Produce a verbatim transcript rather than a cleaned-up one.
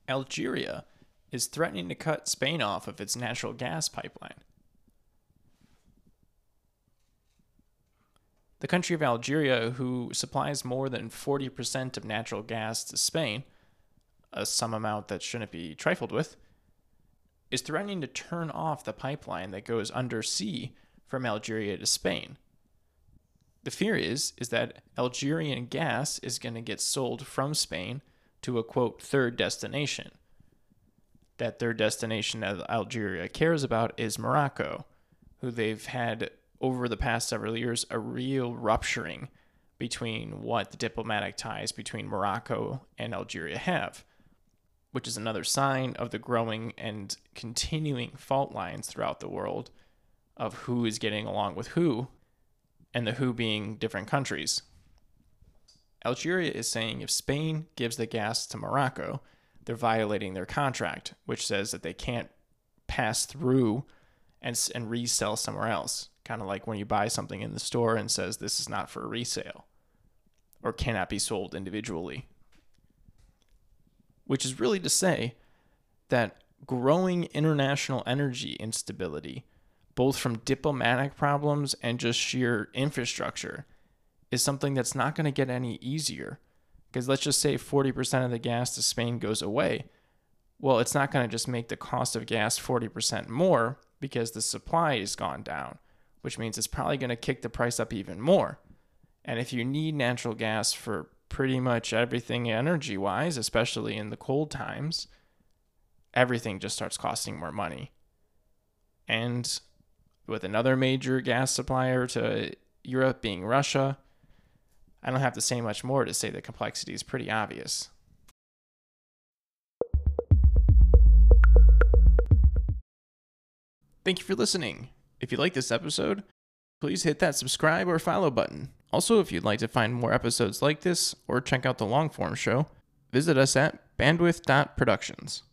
Algeria is threatening to cut Spain off of its natural gas pipeline. The country of Algeria, who supplies more than forty percent of natural gas to Spain, a sum amount that shouldn't be trifled with, is threatening to turn off the pipeline that goes undersea from Algeria to Spain. The fear is, is that Algerian gas is going to get sold from Spain to a, quote, third destination. That third destination that Algeria cares about is Morocco, who they've had, over the past several years, a real rupturing between what the diplomatic ties between Morocco and Algeria have, which is another sign of the growing and continuing fault lines throughout the world of who is getting along with who, and the who being different countries. Algeria is saying if Spain gives the gas to Morocco, they're violating their contract, which says that they can't pass through and, and resell somewhere else. Kind of like when you buy something in the store and says this is not for resale or cannot be sold individually. Which is really to say that growing international energy instability, both from diplomatic problems and just sheer infrastructure, is something that's not going to get any easier. Because let's just say forty percent of the gas to Spain goes away. Well, it's not going to just make the cost of gas forty percent more because the supply has gone down, which means it's probably going to kick the price up even more. And if you need natural gas for pretty much everything energy-wise, especially in the cold times, everything just starts costing more money. And with another major gas supplier to Europe being Russia, I don't have to say much more to say the complexity is pretty obvious. Thank you for listening. If you like this episode, please hit that subscribe or follow button. Also, if you'd like to find more episodes like this or check out the long form show, visit us at bandwidth dot productions.